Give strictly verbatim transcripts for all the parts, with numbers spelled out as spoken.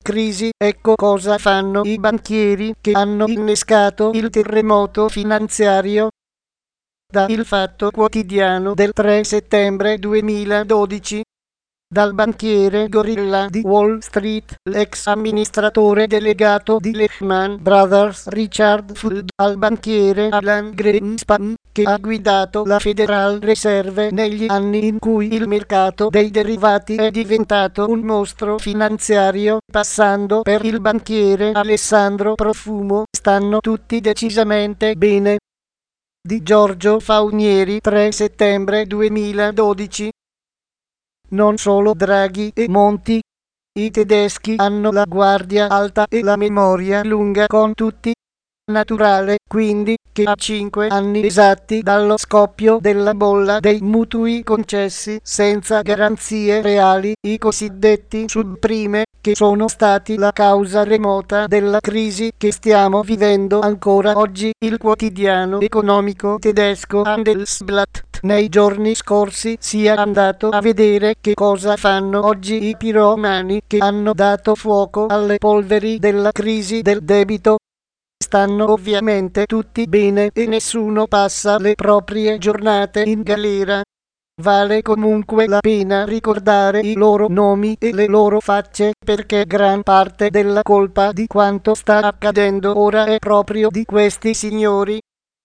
crisi, ecco cosa fanno i banchieri che hanno innescato il terremoto finanziario. Da Il Fatto Quotidiano del tre settembre duemiladodici. Dal banchiere gorilla di Wall Street, l'ex amministratore delegato di Lehman Brothers Richard Flood, al banchiere Alan Greenspan, che ha guidato la Federal Reserve negli anni in cui il mercato dei derivati è diventato un mostro finanziario, passando per il banchiere Alessandro Profumo, stanno tutti decisamente bene. Di Giorgio Faunieri, tre settembre duemiladodici. Non solo Draghi e Monti. I tedeschi hanno la guardia alta e la memoria lunga con tutti. Naturale, quindi, che a cinque anni esatti dallo scoppio della bolla dei mutui concessi senza garanzie reali, i cosiddetti subprime, che sono stati la causa remota della crisi che stiamo vivendo ancora oggi, il quotidiano economico tedesco Handelsblatt nei giorni scorsi sia andato a vedere che cosa fanno oggi i piromani che hanno dato fuoco alle polveri della crisi del debito. Stanno ovviamente tutti bene e nessuno passa le proprie giornate in galera. Vale comunque la pena ricordare i loro nomi e le loro facce, perché gran parte della colpa di quanto sta accadendo ora è proprio di questi signori.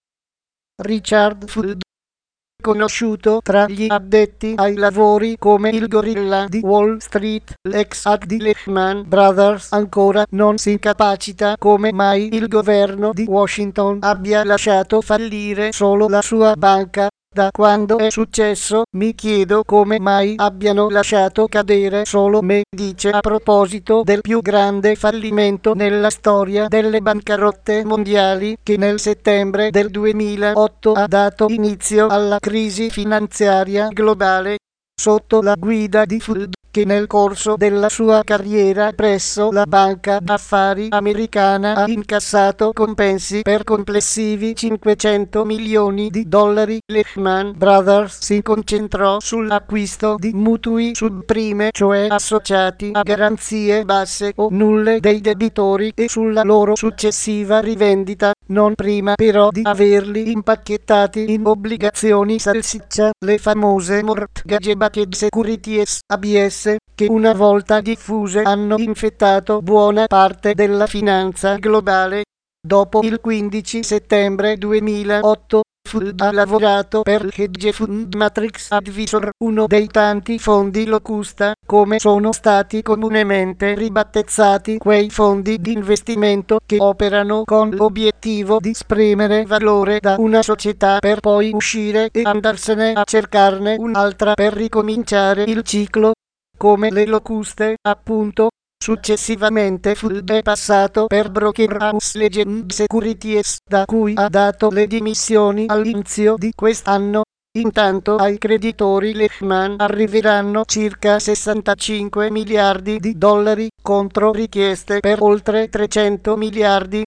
Richard Flood, conosciuto tra gli addetti ai lavori come il gorilla di Wall Street, l'ex A D di Lehman Brothers, ancora non si capacita come mai il governo di Washington abbia lasciato fallire solo la sua banca. Da quando è successo, mi chiedo come mai abbiano lasciato cadere solo me, dice a proposito del più grande fallimento nella storia delle bancarotte mondiali, che nel settembre del duemilaotto ha dato inizio alla crisi finanziaria globale. Sotto la guida di Flood, che nel corso della sua carriera presso la banca d'affari americana ha incassato compensi per complessivi cinquecento milioni di dollari, Lehman Brothers si concentrò sull'acquisto di mutui subprime, cioè associati a garanzie basse o nulle dei debitori, e sulla loro successiva rivendita, non prima però di averli impacchettati in obbligazioni salsiccia, le famose Mortgage-Backed Securities A B S, che una volta diffuse hanno infettato buona parte della finanza globale. Dopo il quindici settembre duemilaotto, Flood ha lavorato per l'hedge fund Matrix Advisor, uno dei tanti fondi locusta, come sono stati comunemente ribattezzati quei fondi di investimento che operano con l'obiettivo di spremere valore da una società per poi uscire e andarsene a cercarne un'altra per ricominciare il ciclo, come le locuste, appunto. Successivamente Flood è passato per Broker House Legend Securities, da cui ha dato le dimissioni all'inizio di quest'anno. Intanto ai creditori Lehman arriveranno circa sessantacinque miliardi di dollari, contro richieste per oltre trecento miliardi.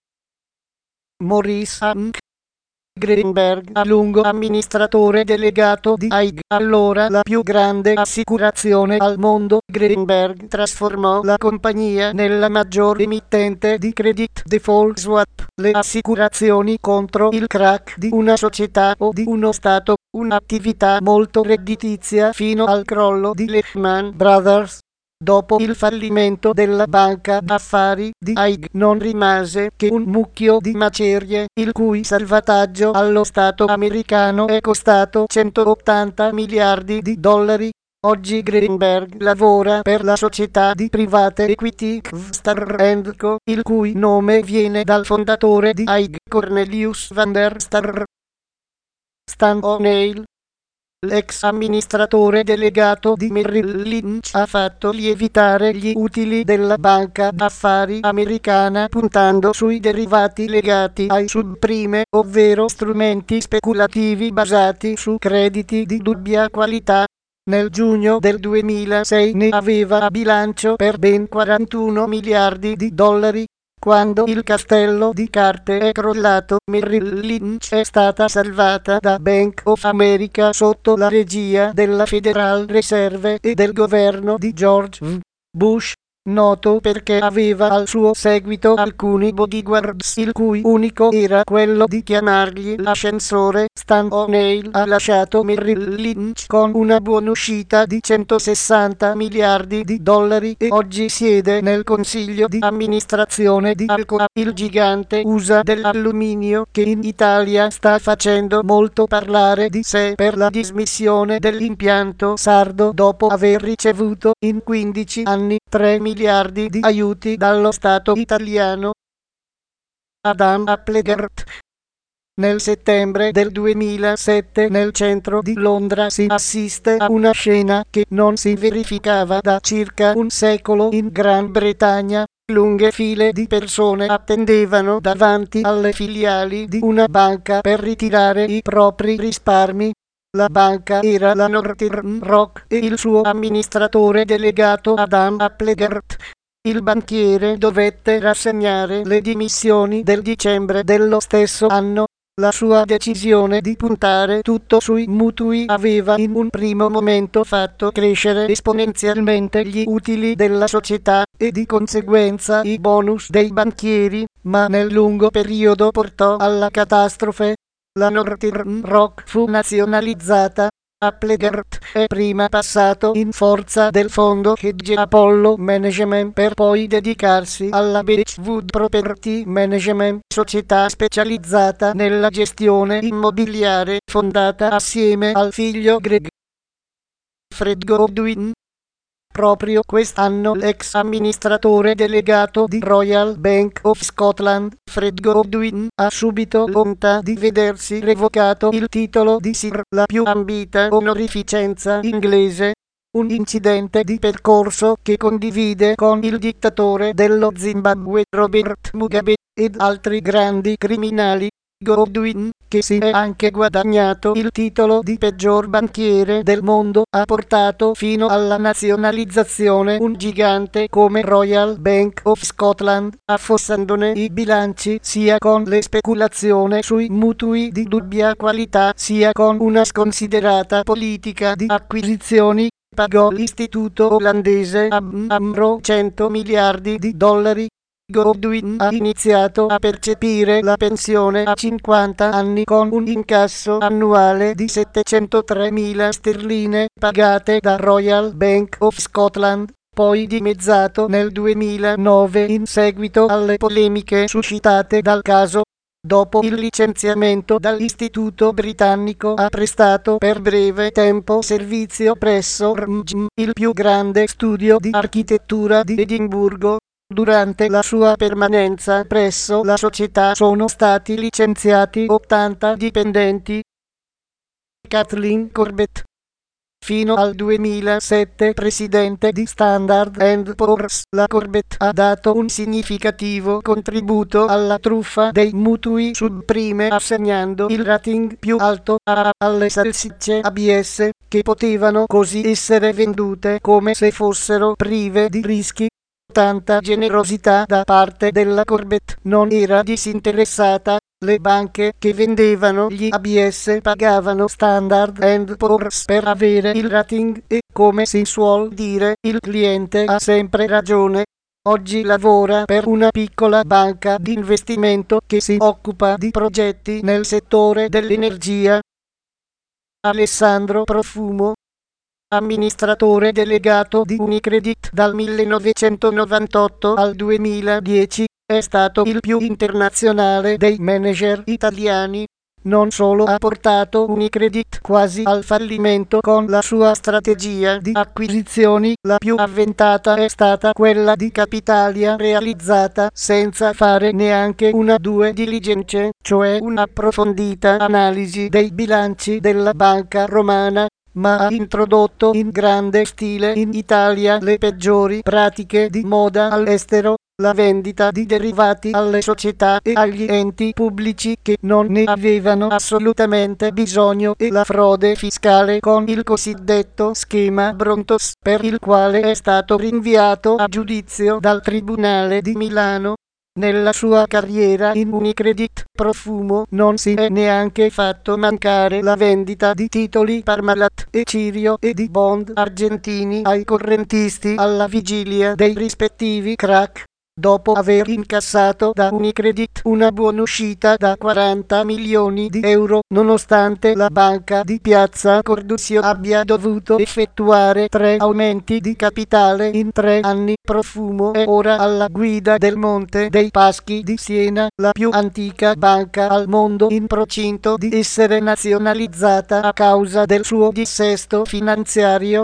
Maurice Hank Greenberg, a lungo amministratore delegato di A I G, allora la più grande assicurazione al mondo. Greenberg trasformò la compagnia nella maggior emittente di credit default swap, le assicurazioni contro il crack di una società o di uno stato, un'attività molto redditizia fino al crollo di Lehman Brothers. Dopo il fallimento della banca d'affari di A I G non rimase che un mucchio di macerie, il cui salvataggio allo Stato americano è costato centottanta miliardi di dollari. Oggi Greenberg lavora per la società di private equity Star and Co., il cui nome viene dal fondatore di A I G, Cornelius van der Star. Stan O'Neill, l'ex amministratore delegato di Merrill Lynch, ha fatto lievitare gli utili della banca d'affari americana puntando sui derivati legati ai subprime, ovvero strumenti speculativi basati su crediti di dubbia qualità. Nel giugno del duemilasei ne aveva a bilancio per ben quarantuno miliardi di dollari. Quando il castello di carte è crollato, Merrill Lynch è stata salvata da Bank of America sotto la regia della Federal Reserve e del governo di George W. Bush. noto perché aveva al suo seguito alcuni bodyguards il cui unico era quello di chiamargli l'ascensore. Stan O'Neill ha lasciato Merrill Lynch con una buonuscita di centosessanta miliardi di dollari e oggi siede nel consiglio di amministrazione di Alcoa, il gigante U S A dell'alluminio, che in Italia sta facendo molto parlare di sé per la dismissione dell'impianto sardo dopo aver ricevuto in quindici anni tre miliardi di aiuti dallo Stato italiano. Adam Applegate. Nel settembre del duemilasette nel centro di Londra si assiste a una scena che non si verificava da circa un secolo in Gran Bretagna. Lunghe file di persone attendevano davanti alle filiali di una banca per ritirare i propri risparmi. La banca era la Northern Rock e il suo amministratore delegato Adam Applegate. Il banchiere dovette rassegnare le dimissioni del dicembre dello stesso anno. La sua decisione di puntare tutto sui mutui aveva in un primo momento fatto crescere esponenzialmente gli utili della società e di conseguenza i bonus dei banchieri, ma nel lungo periodo portò alla catastrofe. La Northern Rock fu nazionalizzata. Applegate è prima passato in forza del fondo Hedge Apollo Management per poi dedicarsi alla Beechwood Property Management, società specializzata nella gestione immobiliare fondata assieme al figlio Greg Fred Godwin. Proprio quest'anno l'ex amministratore delegato di Royal Bank of Scotland, Fred Godwin, ha subito l'onta di vedersi revocato il titolo di Sir, la più ambita onorificenza inglese. Un incidente di percorso che condivide con il dittatore dello Zimbabwe Robert Mugabe ed altri grandi criminali. Godwin, che si è anche guadagnato il titolo di peggior banchiere del mondo, ha portato fino alla nazionalizzazione un gigante come Royal Bank of Scotland, affossandone i bilanci sia con le speculazioni sui mutui di dubbia qualità sia con una sconsiderata politica di acquisizioni. Pagò l'istituto olandese A B N AMRO cento miliardi di dollari. Godwin ha iniziato a percepire la pensione a cinquanta anni con un incasso annuale di settecentotremila sterline pagate da Royal Bank of Scotland, poi dimezzato nel duemilanove in seguito alle polemiche suscitate dal caso. Dopo il licenziamento dall'istituto britannico ha prestato per breve tempo servizio presso R M G M, il più grande studio di architettura di Edimburgo. Durante la sua permanenza presso la società sono stati licenziati ottanta dipendenti. Kathleen Corbett. Fino al duemilasette presidente di Standard and Poor's, la Corbett ha dato un significativo contributo alla truffa dei mutui subprime assegnando il rating più alto a alle salsicce A B S, che potevano così essere vendute come se fossero prive di rischi. Tanta generosità da parte della Corbett non era disinteressata. Le banche che vendevano gli A B S pagavano Standard and Poor's per avere il rating e, come si suol dire, il cliente ha sempre ragione. Oggi lavora per una piccola banca di investimento che si occupa di progetti nel settore dell'energia. Alessandro Profumo. Amministratore delegato di Unicredit dal millenovecentonovantotto al duemiladieci, è stato il più internazionale dei manager italiani. Non solo ha portato Unicredit quasi al fallimento con la sua strategia di acquisizioni, la più avventata è stata quella di Capitalia realizzata senza fare neanche una due diligence, cioè un'approfondita analisi dei bilanci della banca romana, ma ha introdotto in grande stile in Italia le peggiori pratiche di moda all'estero, la vendita di derivati alle società e agli enti pubblici che non ne avevano assolutamente bisogno e la frode fiscale con il cosiddetto schema Brontos, per il quale è stato rinviato a giudizio dal Tribunale di Milano. Nella sua carriera in Unicredit Profumo non si è neanche fatto mancare la vendita di titoli Parmalat e Cirio e di bond argentini ai correntisti alla vigilia dei rispettivi crack. Dopo aver incassato da Unicredit una buonuscita da quaranta milioni di euro, nonostante la banca di Piazza Cordusio abbia dovuto effettuare tre aumenti di capitale in tre anni, Profumo è ora alla guida del Monte dei Paschi di Siena, la più antica banca al mondo in procinto di essere nazionalizzata a causa del suo dissesto finanziario.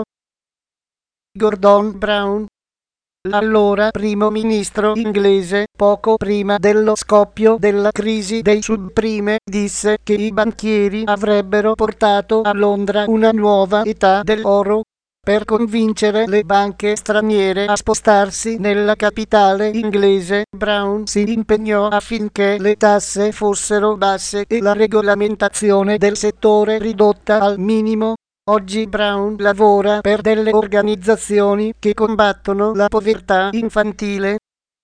Gordon Brown, l'allora primo ministro inglese, poco prima dello scoppio della crisi dei subprime, disse che i banchieri avrebbero portato a Londra una nuova età dell'oro. Per convincere le banche straniere a spostarsi nella capitale inglese, Brown si impegnò affinché le tasse fossero basse e la regolamentazione del settore ridotta al minimo. Oggi Brown lavora per delle organizzazioni che combattono la povertà infantile.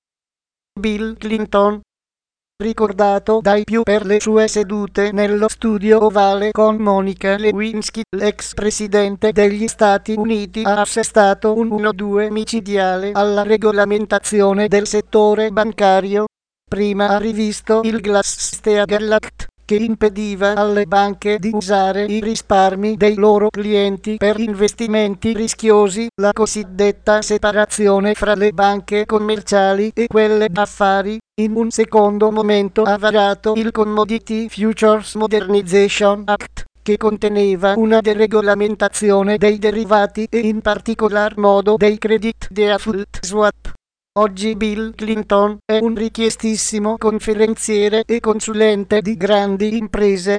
Bill Clinton, ricordato dai più per le sue sedute nello studio ovale con Monica Lewinsky, l'ex presidente degli Stati Uniti ha assestato un uno due micidiale alla regolamentazione del settore bancario. Prima ha rivisto il Glass-Steagall Act, che impediva alle banche di usare i risparmi dei loro clienti per investimenti rischiosi, la cosiddetta separazione fra le banche commerciali e quelle d'affari. In un secondo momento ha varato il Commodity Futures Modernization Act, che conteneva una deregolamentazione dei derivati e in particolar modo dei credit default swap. Oggi Bill Clinton è un richiestissimo conferenziere e consulente di grandi imprese.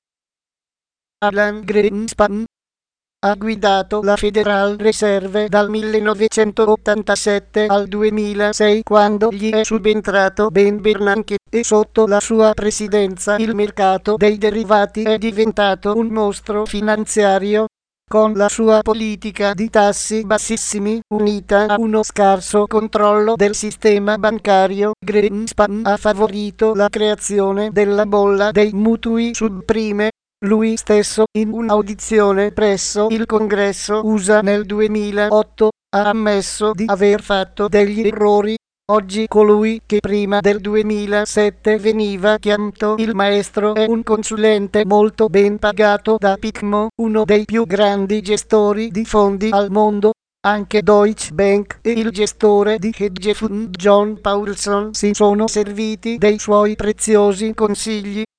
Alan Greenspan ha guidato la Federal Reserve dal millenovecentottantasette al duemilasei, quando gli è subentrato Ben Bernanke, e sotto la sua presidenza il mercato dei derivati è diventato un mostro finanziario. Con la sua politica di tassi bassissimi, unita a uno scarso controllo del sistema bancario, Greenspan ha favorito la creazione della bolla dei mutui subprime. Lui stesso, in un'audizione presso il Congresso U S A nel duemilaotto, ha ammesso di aver fatto degli errori. Oggi colui che prima del duemilasette veniva chiamato il maestro è un consulente molto ben pagato da Picmo, uno dei più grandi gestori di fondi al mondo. Anche Deutsche Bank e il gestore di hedge fund John Paulson si sono serviti dei suoi preziosi consigli.